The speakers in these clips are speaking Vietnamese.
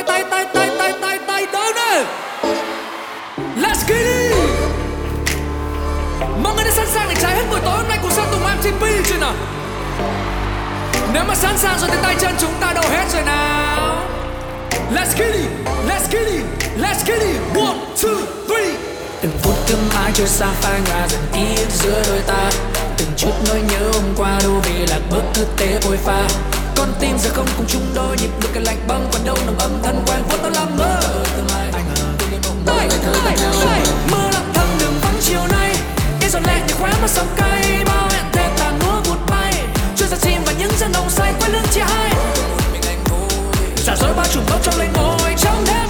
tay đâu nè. Let's get it. Mọi người đã sẵn sàng để trải hết buổi tối hôm nay cùng Sơn Tùng MTP chưa nào? Nếu mà sẵn sàng rồi thì tay chân chúng ta đâu hết rồi nào. Let's get it, let's get it, let's get it. 1, 2, 3. Từng phút cơm mãi trôi xa phai nhòa dần im giữa đôi ta. Từng chút nỗi nhớ hôm qua đô vì lạc bước cứ tế bôi pha. Con tim giờ không cùng chung đôi nhịp được cái lạnh băng còn đâu nồng âm thân quen vốn tao làm mơ. Mơ lặng thầm đường vắng chiều nay, cái giọt lệ như khóe mắt sông cay. Bao hẹn thề tàn múa vụt bay, trôi ra chim và những giấc nồng say quay lưng chia hai. Giả dối bao trùm bốc trong lên ngồi trong đêm.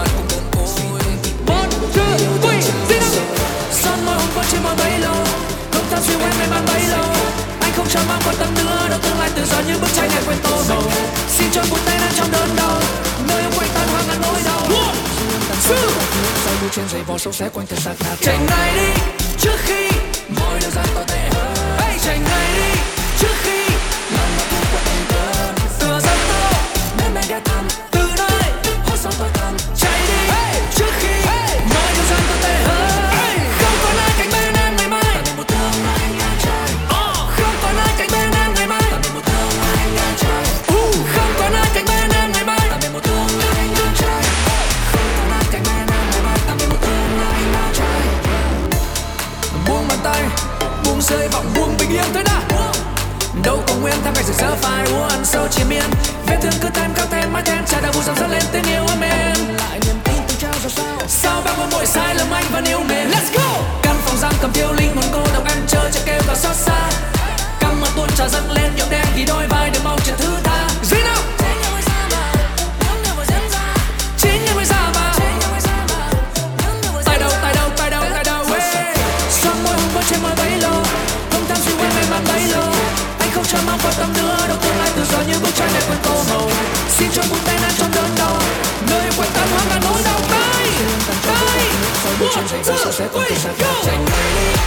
Son môi hôn qua trên môi bấy lâu, không than suy quen mê man bấy lâu. Anh không cho mang quan tâm nữa đâu, tương lai tự do như bức tranh ngày quên tô màu. Xin cho một tay đang trong đớn đau, nơi em quanh tan hoang ngàn nỗi đau. Sao đu trên giày vò sâu xé quanh thật sạc nạt. Chạy ngay đi trước khi mọi điều gian tồi tệ hơn. Chạy ngay đi trước khi lòng nó thu quật tình cơn. Tựa rất tốt nên mẹ ghé thăm từ nơi hốt sâu tối tăm. Chạy đi trước khi mọi điều gian tồi tệ hơn. Không còn ai cạnh bên em ngày mai, tạm biệt một tương lai ngang trời. Không còn ai cạnh bên em ngày mai, tạm biệt một tương lai ngang trời. Không còn ai cạnh bên em ngày mai, tạm biệt một tương lai ngang trời. Không còn ai cạnh bên em ngày mai, tạm biệt một tương lai ngang trời. Buông bàn tay, buông rơi vọng, buông bình yên thôi đã. Đâu còn nguyên tham cảnh rực rỡ phai úa ăn sâu triền miên. Vết thương cứ thêm cao thêm mãi thêm trà đào vui dòng dắt lên tên yêu em em. Lại niềm tin từ trao ra sao? Sao bao mỗi sai lầm anh vẫn yêu mến. Let's go. Căn phòng giam cầm thiêu linh hồn cô độc ăn chơi cho kêu vào xót xa. Căm mưa tuôn trào dâng lên nhộn đen thì đôi vai đừng mong chờ thứ tha. Gì nào? Chính như mới ra mà. Tay đâu tay đâu tay đâu tay đâu. Son môi hôn qua trên môi bấy lâu, không tham suy quen mê man bấy lâu. Anh không cho mong quan tâm nữa đâu, tương lai tự do như bức tranh này quên tô màu. Xin cho một tay nan trong đớn đau, nơi em quên tan hoang ngàn nỗi đau. Tay tay. Một, two, three, go.